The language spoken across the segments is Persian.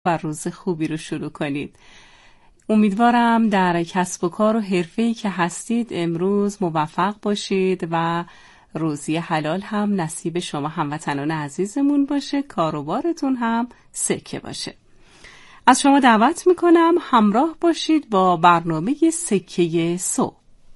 و روز خوبی رو شروع کنید. امیدوارم در کسب و کار و حرفه‌ای که هستید امروز موفق باشید و روزی حلال هم نصیب شما هموطنان عزیزمون باشه، کاروبارتون هم سکه باشه. از شما دعوت میکنم همراه باشید با برنامه سکه صبح.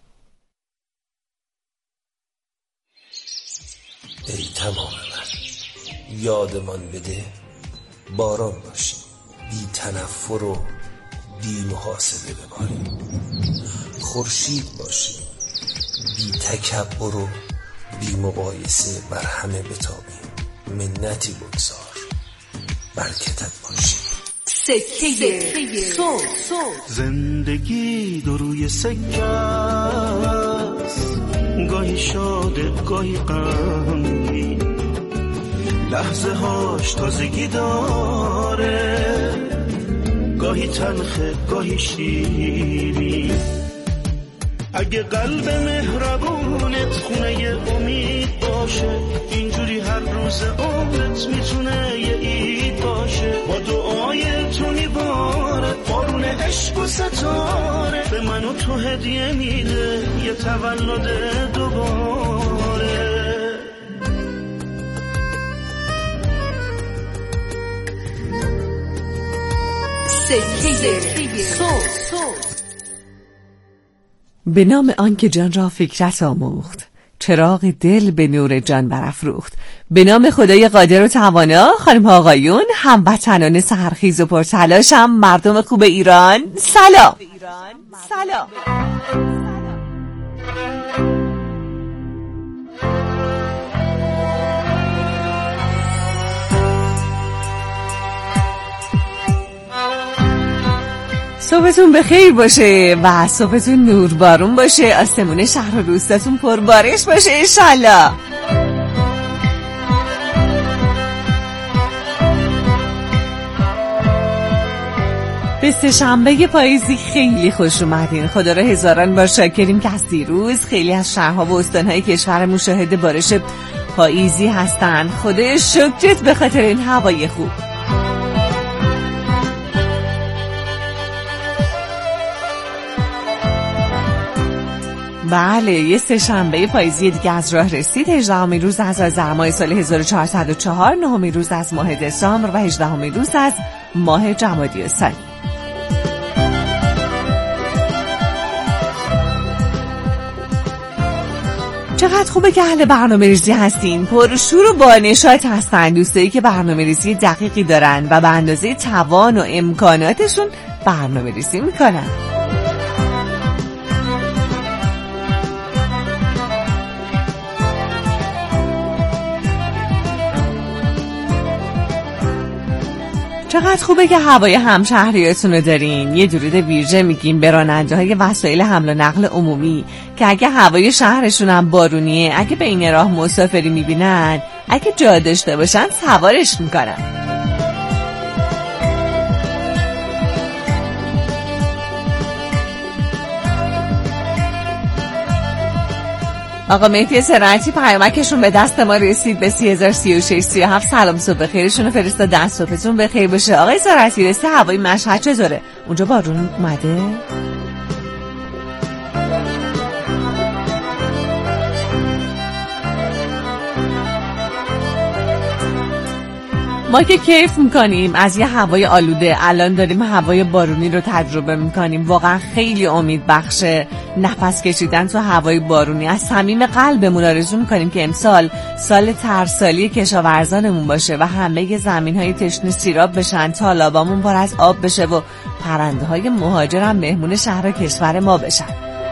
ای تمام من یادمان بده باران باشی، بی تنفر و بی محاسبه بباری، خورشید باشی، بی تکبر و بی مقایسه بر همه بتابی، منتی بگذار برکتت باشی. سکه صبح. زندگی دو روی سکه است، گاهی شاده گاهی غمگین، لحظه هاش تازگی داره، گاهی تلخه گاهی شیرین. اگه قلب مهربونت خونه امید باشه، اینجوری هر روز عمرت میتونه یه عید باشه. با دعای تو میباره بارون عشق و ستاره، به من و تو هدیه میده یه تولد دوباره. سکه صبح. به نام آنکه جان را فکرت آموخت، چراغ دل به نور جان برافروخت. به نام خدای قادر و توانا، خانم ها آقایون، هموطنان سحرخیز و پرتلاشم، مردم خوب ایران، سلام. سلام. صبحتون بخیر باشه و صبحتون نور بارون باشه، آسمون شهر و روستاتون پربارش باشه انشالله. به سه‌شنبه پاییزی خیلی خوش اومدین. خدا را هزاران بار شاکریم که از دیروز خیلی از شهرها و استانهای کشورمون شاهد بارش پاییزی هستن. خدای شکرت به خاطر این هوای خوب. بله، یه سه‌شنبه پاییزی دیگه از راه رسید. 18مین روز از آذر ماه سال 1404، 9مین روز از ماه دسامبر و 18مین روز از ماه جمادی الثانی. چقدر خوبه که اهل برنامه‌ریزی هستین، پرشور و بانشات هستن، دوستایی که برنامه‌ریزی دقیقی دارن و به اندازه توان و امکاناتشون برنامه‌ریزی میکنن. چقدر خوبه که هوای همشهریاتون رو دارین. یه درود ویژه میگیم به راننده های وسایل حمل و نقل عمومی که اگه هوای شهرشون هم بارونیه، اگه به این راه مسافری میبینن، اگه جا داشته باشن سوارش میکنن. آقا مهدی سرعتی پیامکشون به دست ما رسید به 303637. سلام صبح بخیرشون رو فرستاد، دست صبحتون بخیر باشه. آقای سرعتی رسید هوای مشهد چطوره؟ اونجا بارون اومده؟ ما که کیف میکنیم از یه هوای آلوده، الان داریم هوای بارونی رو تجربه میکنیم. واقعا خیلی امید بخشه نفس کشیدن تو هوای بارونی. از صمیم قلبمون آرزو میکنیم که امسال سال ترسالی کشاورزانمون باشه و همه زمین‌های تشنه سیراب بشن، تالابامون پر از آب بشه و پرنده‌های مهاجر هم مهمون شهر و کشور ما بشن.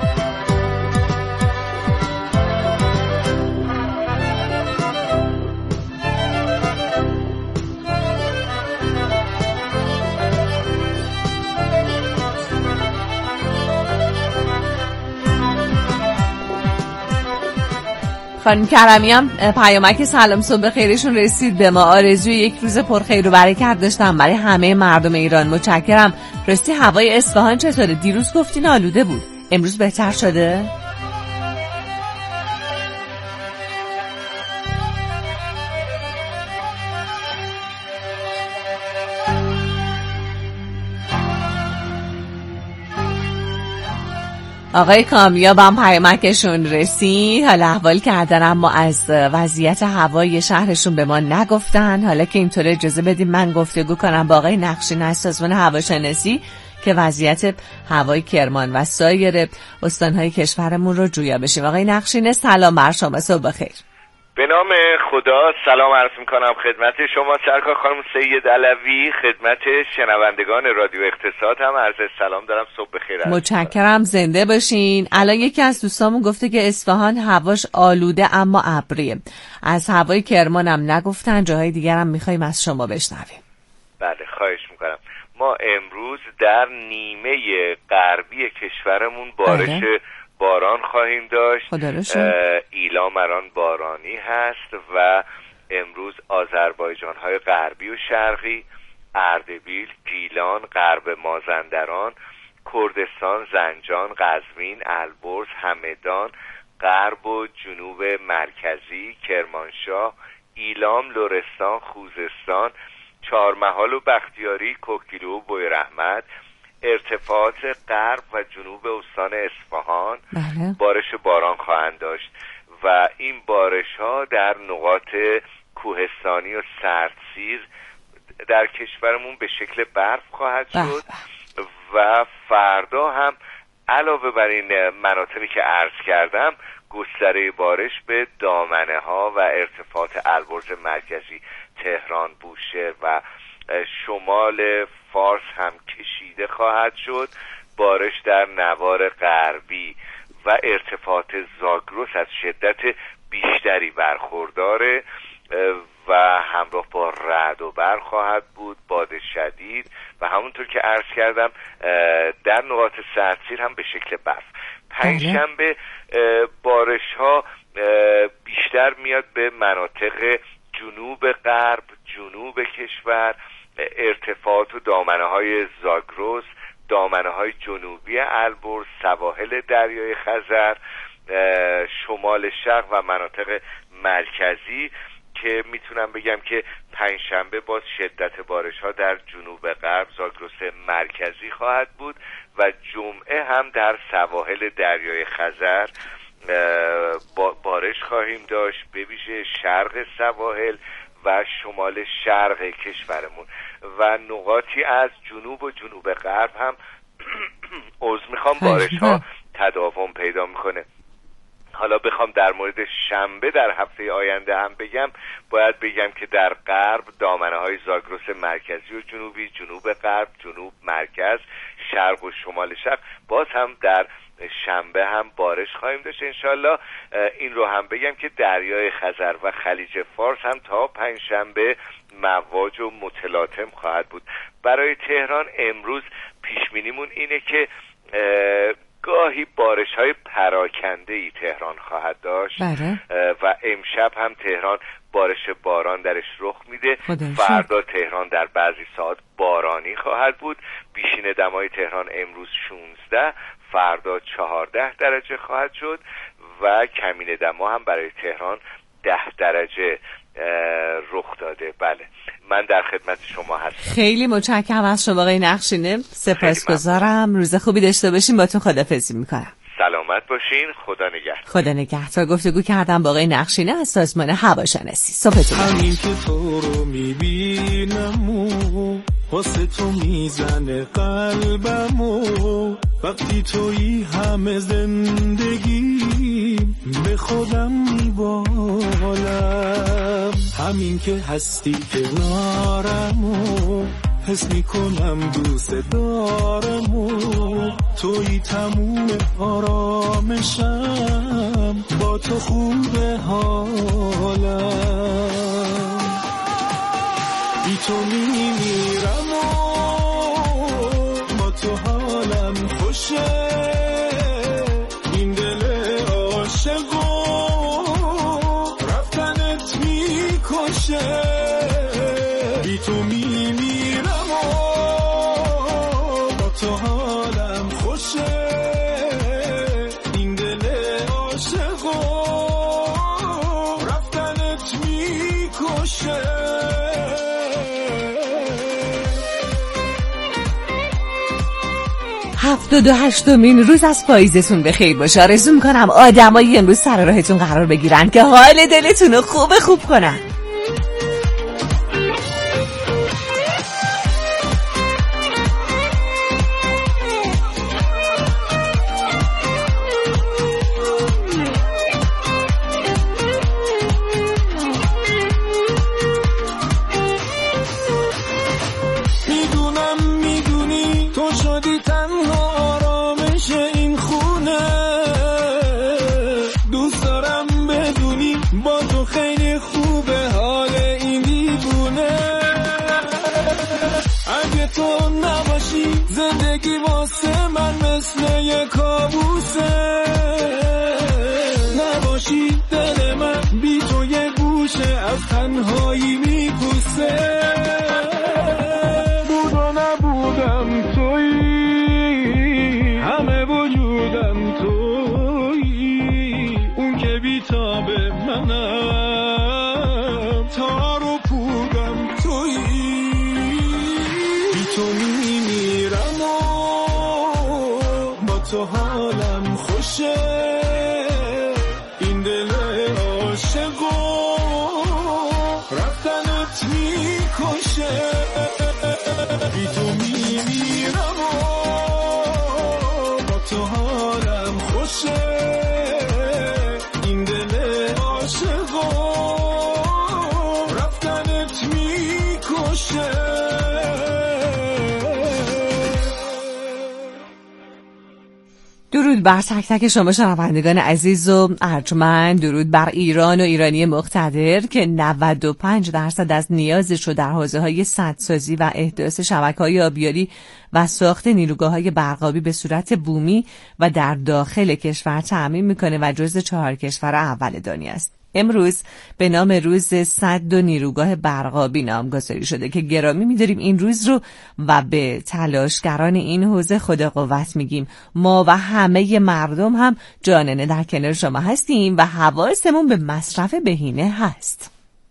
خانم کرمی هم پیامک سلام صبح خیرشون رسید به ما. آرزوی یک روز پرخیر و برکت داشتم برای همه مردم ایران. متشکرم. راستی هوای اصفهان چطوره؟ دیروز گفتین آلوده بود، امروز بهتر شده؟ آقای کامیاب هم پیامکشون رسید. حالا احوال کردن اما از وضعیت هوای شهرشون به ما نگفتن. حالا که اینطور اجازه بدیم من گفتگو کنم با آقای نقشین از سازمان هواشناسی که وضعیت هوای کرمان و سایر استانهای کشورمون رو جویا بشیم. آقای نقشین سلام بر شما، صبح بخیر. به نام خدا سلام عرض میکنم خدمت شما سرکار خانم سید علوی، خدمت شنوندگان رادیو اقتصاد هم عرض سلام دارم. صبح بخیر. متشکرم، زنده باشین. الان یکی از دوستامون گفته که اصفهان هواش آلوده اما ابریه. از هوای کرمان هم نگفتن، جاهای دیگر هم میخوایم از شما بشنویم. بله خواهش میکنم. ما امروز در نیمه غربی کشورمون باران خواهیم داشت. ایلام الان بارانی هست و امروز آذربایجان‌های غربی و شرقی، اردبیل، گیلان، غرب مازندران، کردستان، زنجان، قزوین، البرز، همدان، غرب و جنوب مرکزی، کرمانشاه، ایلام، لرستان، خوزستان، چهارمحال و بختیاری، کوکیلو و بویراحمد، ارتفاعات غرب و جنوب استان اصفهان بارش باران خواهند داشت و این بارش ها در نقاط کوهستانی و سردسیر در کشورمون به شکل برف خواهد شد و فردا هم علاوه بر این مناطقی که عرض کردم گستره بارش به دامنه ها و ارتفاعات البرز مرکزی، تهران، بوشهر و شمال فارس هم کشیده خواهد شد. بارش در نوار غربی و ارتفاعات زاگرس از شدت بیشتری برخورداره و همراه با رعد و برق خواهد بود، باد شدید و همونطور که عرض کردم در نقاط سردسیر هم به شکل برف. پنجشنبه بارش ها بیشتر میاد به مناطق جنوب غرب، جنوب کشور، ارتفاعات و دامنه های زاگرس، دامنه های جنوبی البرز، سواحل دریای خزر، شمال شرق و مناطق مرکزی که میتونم بگم که پنجشنبه باز شدت بارش ها در جنوب غرب، زاگرس مرکزی خواهد بود و جمعه هم در سواحل دریای خزر بارش خواهیم داشت، به ویژه شرق سواحل و شمال شرق کشورمون و نقاطی از جنوب و جنوب غرب هم بارش ها تداوم پیدا میکنه. حالا بخوام در مورد شنبه در هفته آینده هم بگم، باید بگم که در غرب دامنه های زاگرس مرکزی و جنوبی، جنوب غرب، جنوب مرکز، شرق و شمال شرق باز هم در شنبه هم بارش خواهیم داشت انشالله. این رو هم بگم که دریای خزر و خلیج فارس هم تا پنجشنبه مواج و متلاطم خواهد بود. برای تهران امروز پیشبینیمون اینه که گاهی بارش های پراکنده ای تهران خواهد داشت و امشب هم تهران بارش باران درش رخ میده. فردا تهران در بعضی ساعت بارانی خواهد بود. بیشین دمای تهران امروز 16، فردا 14 درجه خواهد شد و کمین دما هم برای تهران 10 درجه رخ داده. بله، من در خدمت شما هستم. خیلی متشکرم از شما آقای نقشینه، سپاسگزارم. روز خوبی داشته باشین. با تو خداحافظی میکنم. سلامت باشین. خدا نگهدار. خدا نگهدار. گفتگو کردم با آقای نقشینه از سازمان هواشناسی. صبحتون همین که تو رو میبینم واسه تو میزنه قلبمو، وقتی تویی همه زندگی به خودم میبالم، همین که هستی کنارمو حس میکنم دوست دارمو، تویی تموم آرامشم، با تو خوبه حالم، بی تو میمیرم و با تو حالم خوشه، این دل عاشقو رفتنت میکشه، بی تو میمیرم و با تو حالم خوشه، این دل عاشقو رفتنت میکشه. 78مین روز از پاییزتون بخیر باشه. آرزو میکنم آدمایی امروز سر راهتون قرار بگیرن که حال دلتون رو خوب کنن. تو نباشی زندگی واسه من مثل یه کابوسه، نباشی دل من بی تو یه گوشه از تنهایی میپوسه. بود و نبودم تویی، همه وجودم تویی، اون که بی‌تاب منم، تار و پودم تویی. تو میمیرم و با تو حالم خوشه، این دل عاشقو رفتنت میکشه. بی تو میمیرم و با تو حالم خوشه، این دل عاشقو رفتنت میکشه. درود بر تک تک شما شنوندگان عزیز و ارجمند. درود بر ایران و ایرانی مقتدر که 95% از نیازش رو در حوزه‌های سدسازی و احداث شبکه‌های آبیاری و ساخت نیروگاه‌های برقابی به صورت بومی و در داخل کشور تأمین میکنه و جزو 4 کشور اول دنیا است. امروز به نام روز سد و نیروگاه برقابی نامگذاری شده که گرامی می‌داریم این روز رو و به تلاشگران این حوزه خدا قوت میگیم. ما و همه مردم هم جانانه در کنار شما هستیم و حواسمون به مصرف بهینه هست.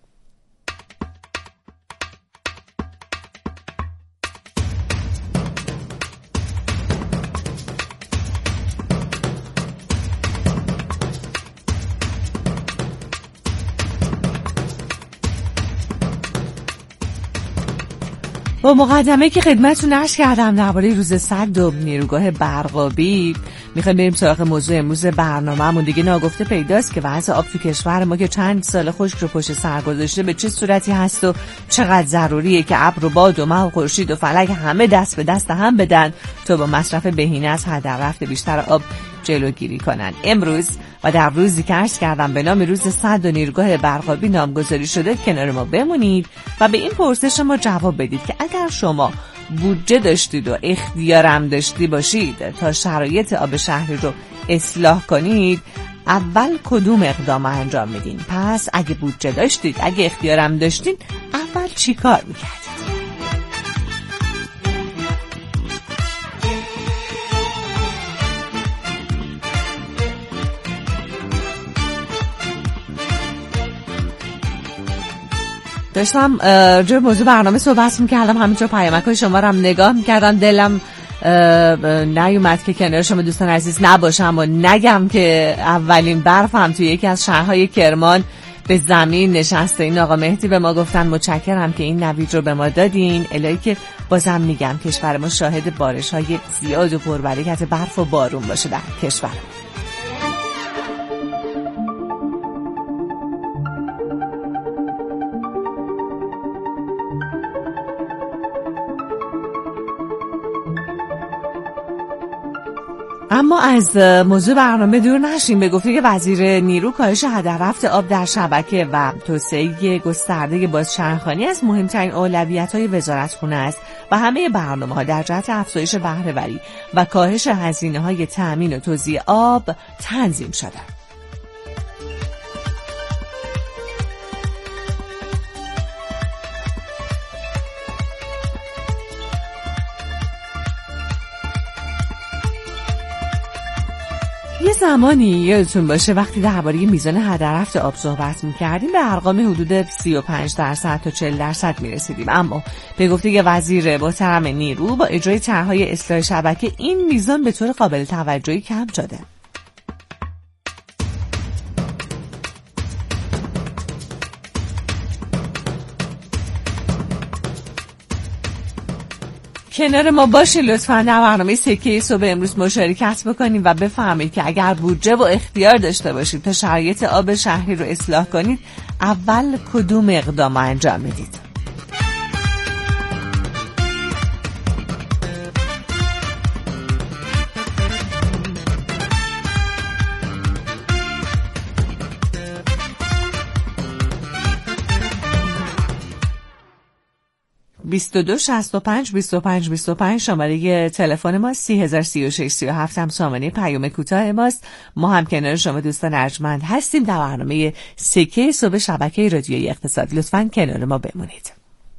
با مقدمه که خدمتتون عرض کردم درباره روز سد و نیروگاه برقابی، میخوایم بریم سراغ موضوع امروز برنامه‌مون. دیگه ناگفته پیداست که وضع آب تو کشور ما که چند سال خشک رو پشت سر گذاشته به چه صورتی هست و چقدر ضروریه که ابر و باد و مه و خورشید و فلک همه دست به دست هم بدن تا با مصرف بهینه از هدر رفت بیشتر آب جلوگیری کنن. امروز و در روزی که عرض کردم به نام روز سد و نیروگاه برقابی نامگذاری شده کنار ما بمونید و به این پرسش ما جواب بدید که اگر شما بودجه داشتید و اختیارم داشتی باشید تا شرایط آب شهری رو اصلاح کنید، اول کدوم اقدام انجام میدین؟ پس اگه بودجه داشتید، اگه اختیارم داشتید، اول چی کار میکردید؟ داشتم راجع به موضوع برنامه صحبت می‌کردم، همینطور پیامک‌های شما رو هم نگاه می‌کردم، دلم نیومد که کنار شما دوستان عزیز نباشم و نگم که اولین برف هم توی یکی از شهرهای کرمان به زمین نشسته. این آقا مهدی به ما گفتن متشکرم که این نوید رو به ما دادین. الهی که بازم میگم کشور ما شاهد بارش‌های زیاد و پربرکت برف و بارون باشه در کشور. اما از موضوع برنامه دور نشیم. به گفته وزیر نیرو، کاهش هدر رفت آب در شبکه و توسعه گسترده بازشهرخوانی از مهمترین اولویت‌های وزارتخونه است و همه برنامه‌ها در جهت افزایش بهره‌وری و کاهش هزینه‌های تأمین و توزیع آب تنظیم شده. یه زمانی یادتون باشه وقتی درباره میزان هدررفت آب صحبت می‌کردیم به ارقام حدود 35% تا 40% می‌رسیدیم، اما به گفته وزیر محترم نیرو با اجرای طرح‌های اصلاح شبکه این میزان به طور قابل توجهی کم شده. کنار ما باشید لطفاً در برنامه سکه صبح امروز مشارکت بکنید و بفهمید که اگر بودجه و اختیار داشته باشید تا شرایط آب شهری رو اصلاح کنید اول کدوم اقدام انجام میدید. 22 65 25 25 شماره تلفن ما 3036 37 هم سامانه پیام کوتاه ماست. ما هم کنار شما دوستان ارجمند هستیم در برنامه سکه صبح شبکه رادیویی اقتصاد. لطفاً کنار ما بمونید.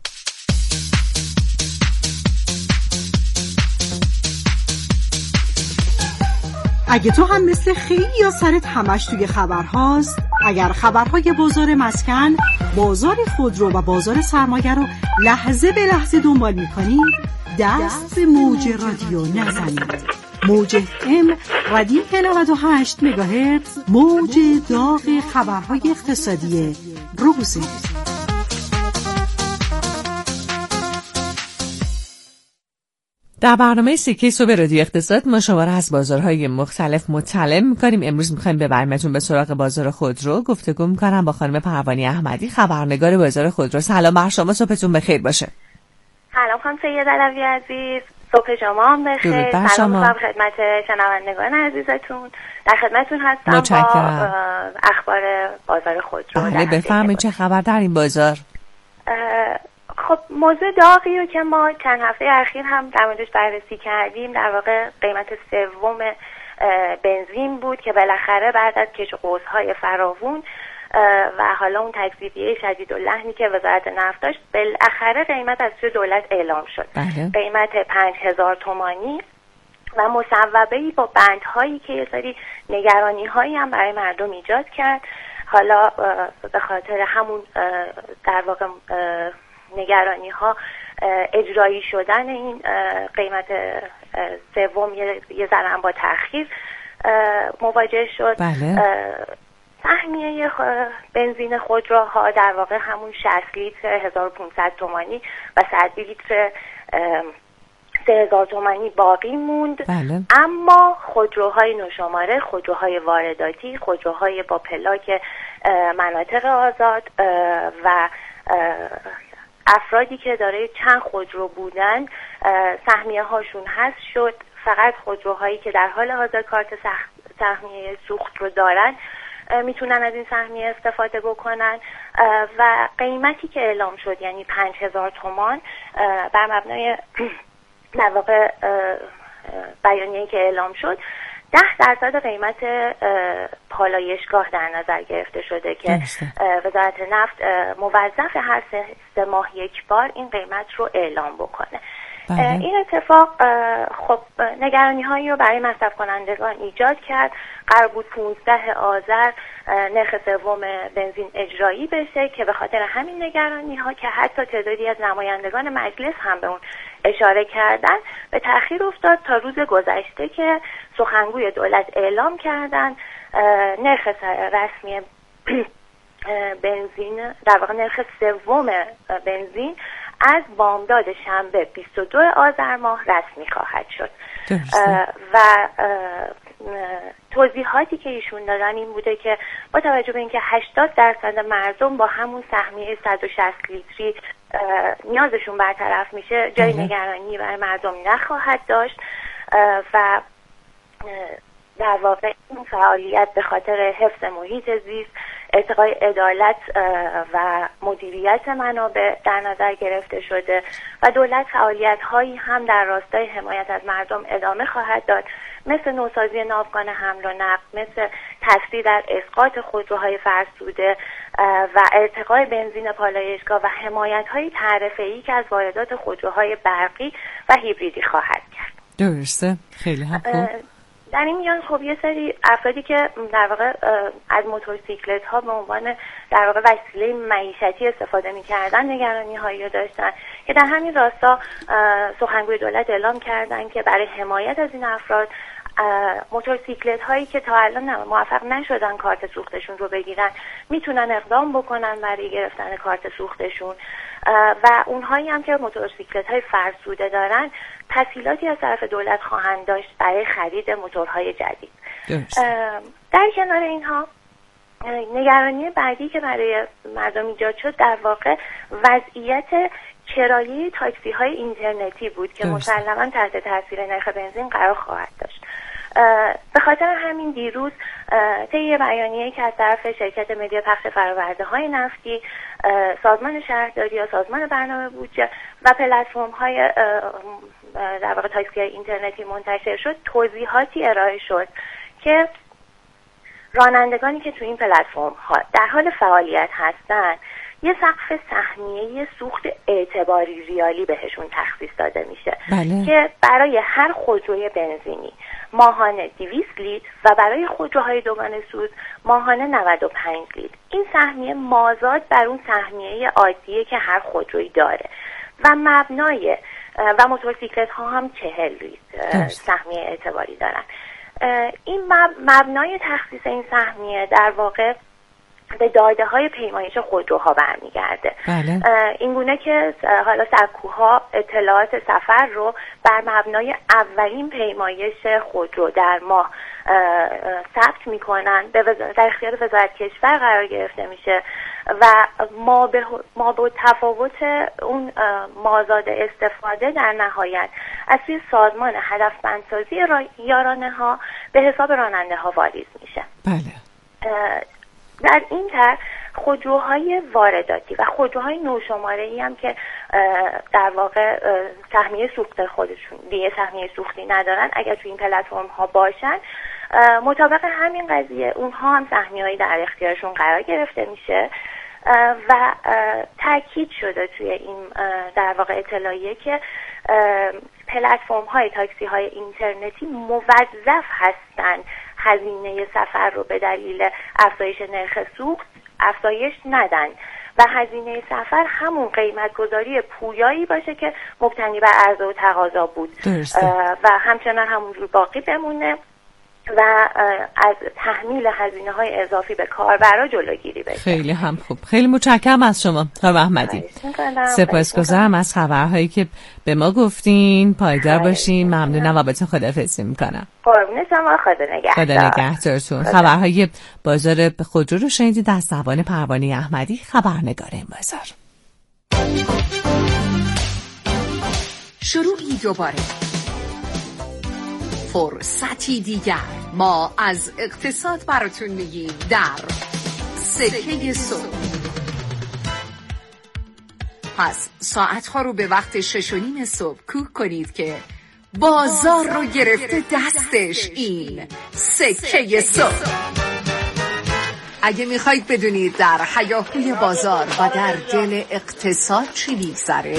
اگه تو هم مثل خیلی یا سرت همش توی خبرهاست، اگر خبرهای بازار مسکن، بازار خودرو و بازار سرمایه رو لحظه به لحظه دنبال می‌کنی، دست به موج رادیو نزنید. موج FM ردیف 98 مگاهرتز، موج داغ خبرهای اقتصادی روزه. در برنامه سکه صبح رادیو اقتصاد ما شما را از بازارهای مختلف مطلع می‌کنیم. امروز می‌خوایم ببریمتون به سراغ بازار خودرو. گفتگو می‌کنم با خانم پروانه احمدی، خبرنگار بازار خودرو. سلام بر شما، صبحتون بخیر باشه. سلام خانم سید علوی عزیز، صبح شما هم بخیر. سلام خدمت شنوندگان عزیزتون، در خدمتتون هستم با اخبار بازار خودرو. بله بفرمایید چه خبر در این بازار؟ خب موضوع داغی رو که ما چند هفته اخیر هم در موردش بررسی کردیم در واقع قیمت سوم بنزین بود که بالاخره بعد از کش و قوس‌های فراوون و حالا اون تکذیبیه شدید اللحنی که وزارت نفت داشت، بالاخره قیمت از سوی دولت اعلام شد. بله. قیمت 5000 تومانی و مصوبه‌ای با بندهایی که یه سری نگرانی‌هایی هم برای مردم ایجاد کرد. حالا به خاطر همون در واقع نگرانی ها اجرایی شدن این قیمت سوم یه ذره با تأخیر مواجه شد. بله. سهمیه بنزین خودروها در واقع همون 60 لیتر 1500 تومانی و 100 لیتر 3000 تومانی باقی موند. بله. اما خودروهای نوشماره، خودروهای وارداتی، خودروهای با پلاک مناطق آزاد و افرادی که دارای چند خودرو بودن سهمیه هاشون حذف شد. فقط خودروهایی که در حال حاضر کارت سهمیه سوخت رو دارن میتونن از این سهمیه استفاده بکنن و قیمتی که اعلام شد یعنی 5000 تومان بر مبنای در واقع بیانیه‌ای که اعلام شد 10% قیمت پالایشگاه در نظر گرفته شده که وزارت نفت موظف هر 3 ماه یک بار این قیمت رو اعلام بکنه. بله. این اتفاق خب نگرانی هایی رو برای مصرف کنندگان ایجاد کرد. قرار بود 15 آذر نرخ سوم بنزین اجرایی بشه که به خاطر همین نگرانی ها که حتی تعدادی از نمایندگان مجلس هم به اون اشاره کردن به تأخیر افتاد تا روز گذشته که سخنگوی دولت اعلام کردن نرخ رسمی بنزین در واقع نرخ سوم بنزین از بامداد شنبه 22 آذر ماه رسمی خواهد شد. و توضیحاتی که ایشون دادن این بوده که با توجه به اینکه 80% مردم با همون سهمیه 160 لیتری نیازشون برطرف میشه، جای نگرانی برای مردم نخواهد داشت و در واقع این فعالیت به خاطر حفظ محیط زیست، ارتقای عدالت و مدیریت منابع در نظر گرفته شده و دولت فعالیت هایی هم در راستای حمایت از مردم ادامه خواهد داد، مثل نوسازی ناوگان حمل و نقل، مثل تسریع در اسقاط خودروهای فرسوده و ارتقای بنزین پالایشگاه و حمایت های تعرفه‌ای که از واردات خودروهای برقی و هیبریدی خواهد کرد. درسته، خیلی خوب. در این میان خب یه سری افرادی که در واقع از موتورسیکلت ها به عنوان در واقع وسیله معیشتی استفاده می‌کردن نگرانی هایی رو داشتن که در همین راستا سخنگوی دولت اعلام کردن که برای حمایت از این افراد موتورسیکلت هایی که تا الان موفق نشدن کارت سوختشون رو بگیرن میتونن اقدام بکنن برای گرفتن کارت سوختشون و اونهایی هم که موتورسیکلت های فرسوده دارن تسهیلاتی از طرف دولت خواهند داشت برای خرید موتورهای جدید. در کنار اینها نگرانی بعدی که برای مردم ایجاد شد در واقع وضعیت کرایه تاکسی های اینترنتی بود که مسلماً تحت تاثیر نرخ بنزین قرار خواهد داشت. به خاطر همین دیروز طی بیانیه‌ای که از طرف شرکت ملی پخش فرآورده‌های نفتی، سازمان شهرداری یا سازمان برنامه بودجه و پلتفرم‌های در واقع تاکسی‌های اینترنتی منتشر شد، توضیحاتی ارائه شد که رانندگانی که تو این پلتفرم‌ها در حال فعالیت هستند یه سقف سهمیه سوخت اعتباری ریالی بهشون تخصیص داده میشه که برای هر خودروی بنزینی ماهانه 200 لیتر و برای خودروهای دوگانه سوز ماهانه 95 لیتر. این سهمیه مازاد بر اون سهمیه عادیه که هر خودرویی داره و مبنای و موتورسیکلت ها هم 40 لیتر سهمیه اعتباری دارن. این مبنای تخصیص این سهمیه در واقع به داده های پیمایش خودروها برمیگرده. این گونه که حالا سکوها اطلاعات سفر رو بر مبنای اولین پیمایش خودرو در ماه ثبت میکنن، در اختیار وزارت کشور قرار گرفته میشه و ما به تفاوت اون مازاد استفاده در نهایت از سوی سازمان هدفمندسازی یارانه ها به حساب راننده ها واریز میشه. در این طرح خودروهای وارداتی و خودروهای نوشماره‌ای هم که در واقع سهمیه سوخت خودشون دیگه سهمیه سوختی ندارن، اگر تو این پلتفرم ها باشن مطابق همین قضیه اونها هم سهمیه‌ای در اختیارشون قرار گرفته میشه و تاکید شده توی این در واقع اطلاعیه که پلتفرم های تاکسی های اینترنتی موظف هستن هزینه سفر رو به دلیل افزایش نرخ سوخت افزایش ندن و هزینه سفر همون قیمت گذاری پویایی باشه که مبتنی بر عرضه و تقاضا بود و همچنان همونجور باقی بمونه و از تحمیل هزینه های اضافی به کاربرا جلوگیری بشه. خیلی هم خوب. خیلی متشکرم از شما خانم احمدی. سپاسگزارم از خبرهایی که به ما گفتین. پایدار باشین. ممنونم و بهتون خداحافظی میکنم. قربون شما. خدا نگهدارتون. خبرهای بازار خودرو رو شنیدید از زبان پروانه احمدی، خبرنگار این بازار. شروعی دوباره، فرصتی دیگر. ما از اقتصاد براتون میگیم در سکه صبح. پس ساعتها رو به وقت 6:30 صبح کوک کنید که بازار رو گرفته دستش این سکه صبح. اگه میخواید بدونید در هیاهوی بازار و در دل اقتصاد چی میگذره،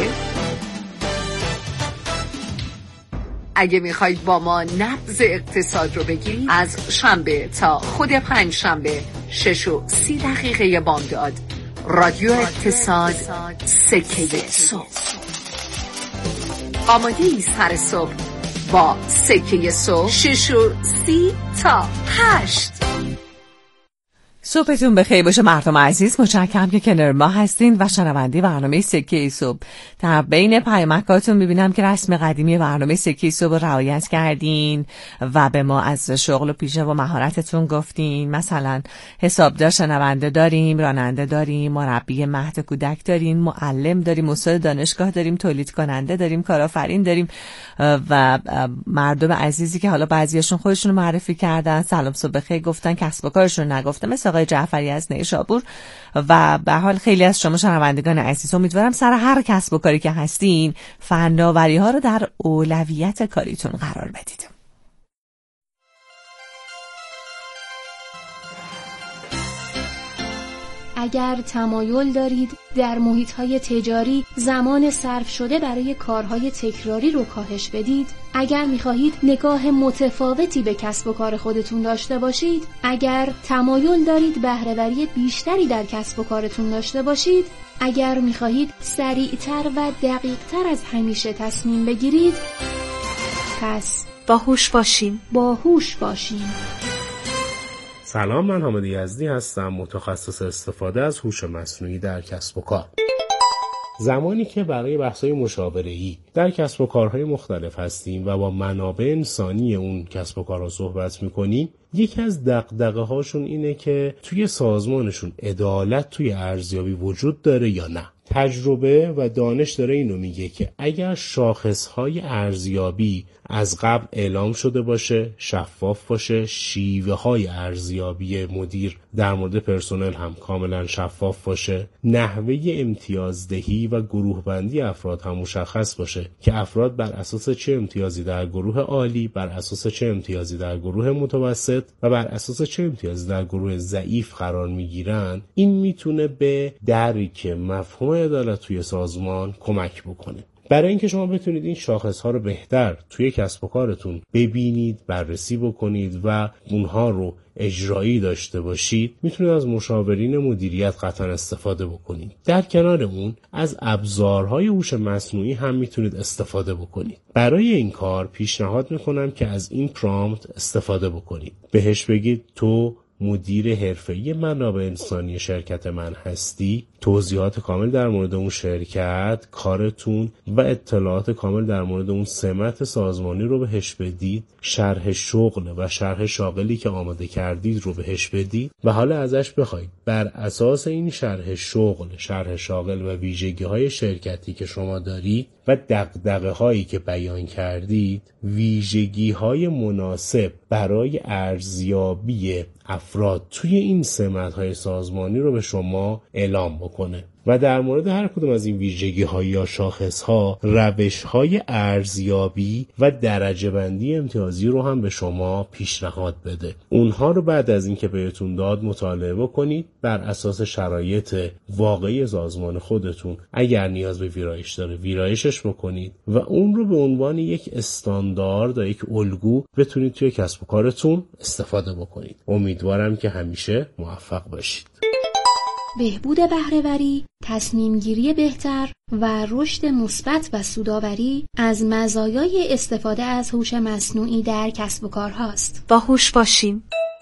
اگه میخواید با ما نبض اقتصاد رو بگیرید، از شنبه تا خود پنجشنبه 6:30 بامداد رادیو اقتصاد سکه صبح. آماده ای سر صبح با سکه صبح 6:30 تا 8. صبحتون بخیر باشه مردم عزیز. متشکرم که کنار ما هستین و شنونده برنامه سکه صبح. در بین پیامکاتون میبینم که رسم قدیمی برنامه سکه صبح رعایت کردین و به ما از شغل و پیشه و مهارتتون گفتین. مثلا حسابدار شنونده داریم، راننده داریم، مربی مهد کودک داریم، معلم داریم، استاد دانشگاه داریم، تولید کننده داریم، کارآفرین داریم و مردم عزیزی که حالا بعضیاشون خودشون رو معرفی کردن، سلام صبح بخیر گفتن، کسب و کارشون نگفتن، مثل آقای جعفری از نیشابور. و به حال خیلی از شما شنوندگان عزیز امیدوارم سر هر کسب و کاری که هستین فناوری ها رو در اولویت کاریتون قرار بدید. اگر تمایل دارید در محیط‌های تجاری زمان صرف شده برای کارهای تکراری رو کاهش بدید، اگر می‌خواهید نگاه متفاوتی به کسب و کار خودتون داشته باشید، اگر تمایل دارید بهره‌وری بیشتری در کسب و کارتون داشته باشید، اگر می‌خواهید سریعتر و دقیق‌تر از همیشه تصمیم بگیرید، پس باهوش باشیم. سلام، من حامد یزدی هستم، متخصص استفاده از هوش مصنوعی در کسب و کار. زمانی که برای بحث‌های مشاوره‌ای در کسب و کارهای مختلف هستیم و با منابع انسانی اون کسب و کارها صحبت می‌کنیم، یکی از دغدغه‌هاشون اینه که توی سازمانشون عدالت توی ارزیابی وجود داره یا نه. تجربه و دانش داره اینو میگه که اگر شاخصهای ارزیابی از قبل اعلام شده باشه، شفاف باشه، شیوه های ارزیابی مدیر در مورد پرسنل هم کاملا شفاف باشه، نحوه امتیازدهی و گروه بندی افراد هم مشخص باشه که افراد بر اساس چه امتیازی در گروه عالی، بر اساس چه امتیازی در گروه متوسط و بر اساس چه امتیازی در گروه ضعیف قرار میگیرن، این میتونه به درک مفهوم عدالت توی سازمان کمک بکنه. برای اینکه شما بتونید این شاخص‌ها رو بهتر توی کسب و کارتون ببینید، بررسی بکنید و اونها رو اجرایی داشته باشید، میتونید از مشاورین مدیریت قطعا استفاده بکنید. در کنار اون از ابزارهای هوش مصنوعی هم میتونید استفاده بکنید. برای این کار پیشنهاد میکنم که از این پرامپت استفاده بکنید. بهش بگید تو مدیر حرفه‌ای منابع انسانی شرکت من هستی، توضیحات کامل در مورد اون شرکت، کارتون و اطلاعات کامل در مورد اون سمت سازمانی رو بهش بدید، شرح شغل و شرح شاغلی که آماده کردید رو بهش بدید و حالا ازش بخواید بر اساس این شرح شغل، شرح شاغل و ویژگی‌های شرکتی که شما دارید و دغدغه‌هایی که بیان کردید، ویژگی‌های مناسب برای ارزیابی افراد توی این سمت‌های سازمانی رو به شما اعلام بکنه و در مورد هر کدوم از این ویژگی‌ها یا شاخص‌ها روش‌های ارزیابی و درجه بندی امتیازی رو هم به شما پیشنهاد بده. اونها رو بعد از اینکه بهتون داد مطالعه بکنید، بر اساس شرایط واقعی سازمان خودتون اگر نیاز به ویرایش داره ویرایشش بکنید و اون رو به عنوان یک استاندارد و یک الگو بتونید توی کسب و کارتون استفاده بکنید. امیدوارم که همیشه موفق باشید. بهبود بهره‌وری، تصمیم‌گیری بهتر و رشد مثبت و سودآوری از مزایای استفاده از هوش مصنوعی در کسب و کارهاست. باهوش باشیم.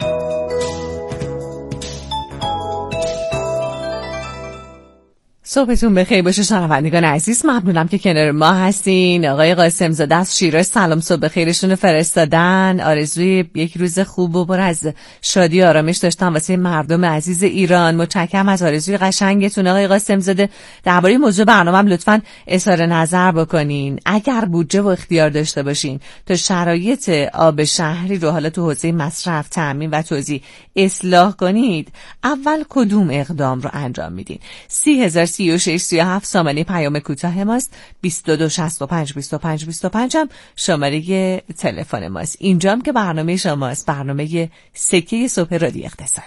صبحتون بخیر باشه شنوندگان عزیز، ممنونم که کنار ما هستین. آقای قاسم زاده از شیراز سلام صبح بخیرشون رو فرستادن. آرزوی یک روز خوب و پر از شادی و آرامش داشتن واسه مردم عزیز ایران. متشکرم از آرزوی قشنگتون آقای قاسم زاده. درباره موضوع برنامه‌ام لطفاً اظهار نظر بکنین. اگر بودجه و اختیار داشته باشین تا شرایط آب شهری رو حالا تو حوزه مصرف، تامین و توزیع اصلاح کنید، اول کدوم اقدام رو انجام میدین؟ 303637 سامانه پیام کوتاه ماست. 22652525 هم شماره تلفن ماست. اینجام که برنامه شماست، برنامه سکه صبح رادیو اقتصاد.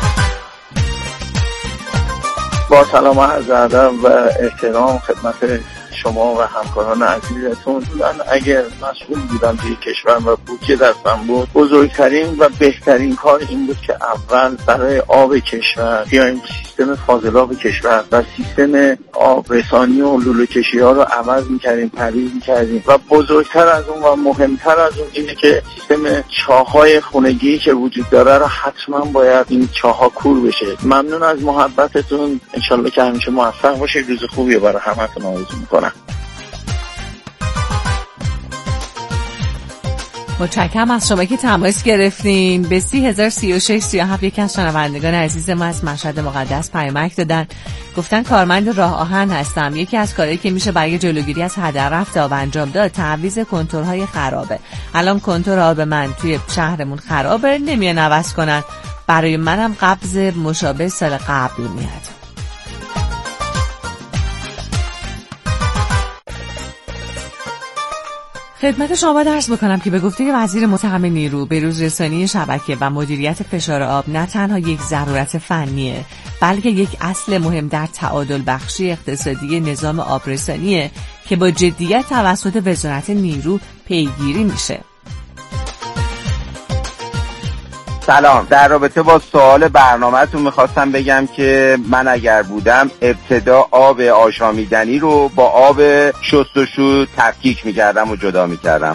با سلام و عرض ادب و احترام خدمت شما و همکاران عزیزتون، من اگر مسئول بودم توی کشور و بودجه دستم بود، بزرگترین و بهترین کار این بود که اول برای آب کشور بیایم سیستم فاضلاب کشور و سیستم آب رسانی و لوله کشی ها رو عوض می‌کردیم، تعدیل می‌کردیم و بزرگتر از اون و مهمتر از اون اینه که سیستم چاه‌های خونگی که وجود داره رو حتما باید این چاه‌ها کور بشه. ممنون از محبتتون، انشالله که همیشه موفق باشید. روز خوبی برای همتون آرزو می‌کنم. متشکرم از شما که تماس گرفتین. به 303637 یک از شنوندگان عزیز ما از مشهد مقدس پیامک دادن، گفتن کارمند راه آهن هستم. یکی از کارهایی که میشه برای جلوگیری از هدر رفت آب انجام داد تعویض کنتورهای خرابه. الان کنتور آب من توی شهرمون خرابه، نمیان عوض کنن. برای منم قبض مشابه سال قبل میاد. خدمت شما عرض بکنم که به گفته وزیر متهم نیرو، بروز رسانی شبکه و مدیریت فشار آب نه تنها یک ضرورت فنیه، بلکه یک اصل مهم در تعادل بخشی اقتصادی نظام آبرسانیه که با جدیت توسط وزارت نیرو پیگیری میشه. سلام، در رابطه با سوال برنامه‌تون میخواستم بگم که من اگر بودم ابتدا آب آشامیدنی رو با آب شستشو تفکیک میکردم و جدا میکردم.